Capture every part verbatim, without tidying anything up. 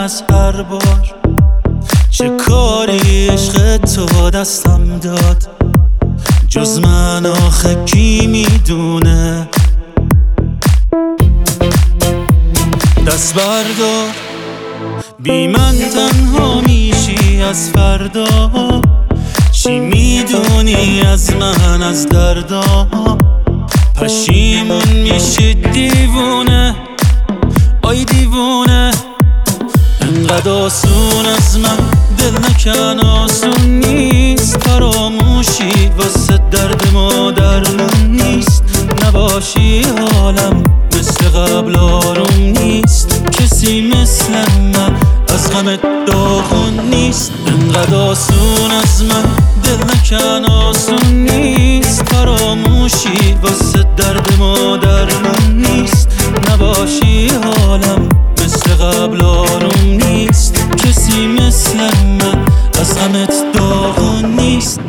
از هر بار. چه کاری عشق تو دستم داد، جز من آخه کی میدونه. دست بردار، بی من تنها میشی از فردا. چی میدونی از من از دردا؟ پشیمون میشی دیوونه، آی دیوونه. انقدر آسون از من دل نکن، آسون نیست. فراموشی واسه درد ما درمون نیست. نباشی حالم مثل قبل آروم نیست. کسی مثل من از غمت داغون نیست. انقدر آسون از من دل نکن، آسون نیست. فراموشی واسه درد ما درمون نیست. نباشی حالم مثل قبل آروم نیست. کسی مثل من از غمت داغون نیست.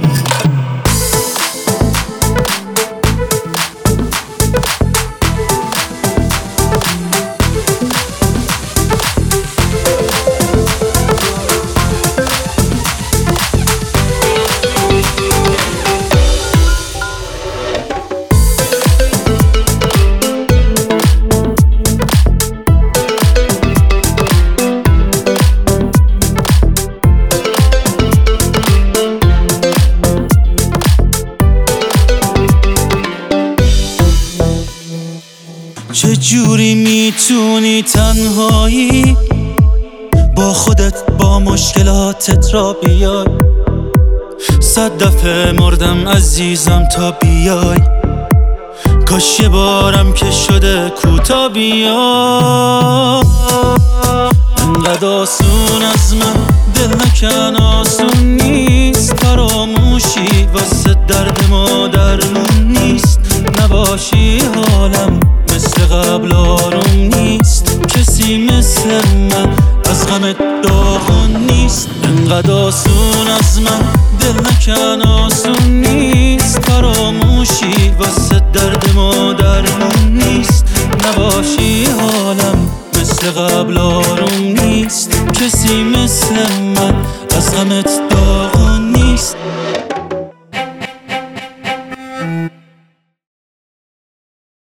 چه جوری میتونی تنهایی با خودت با مشکلاتت را بیای؟ صد دفعه مردم عزیزم تا بیای. کاش یه بارم که شده کوتا بیای. انقدر آسون از من دل نکن، آسون نیست. فراموشی واسه درد ما درمون نیست. نباشی حالم مثل قبل آروم نیست. کسی مثل من از غمت داغون نیست. انقدر آسون از من دل نکن، آسون نیست. فراموشی واسه درد ما درمون نیست. نباشی حالم مثل قبل آروم نیست. کسی مثل من از غمت داغون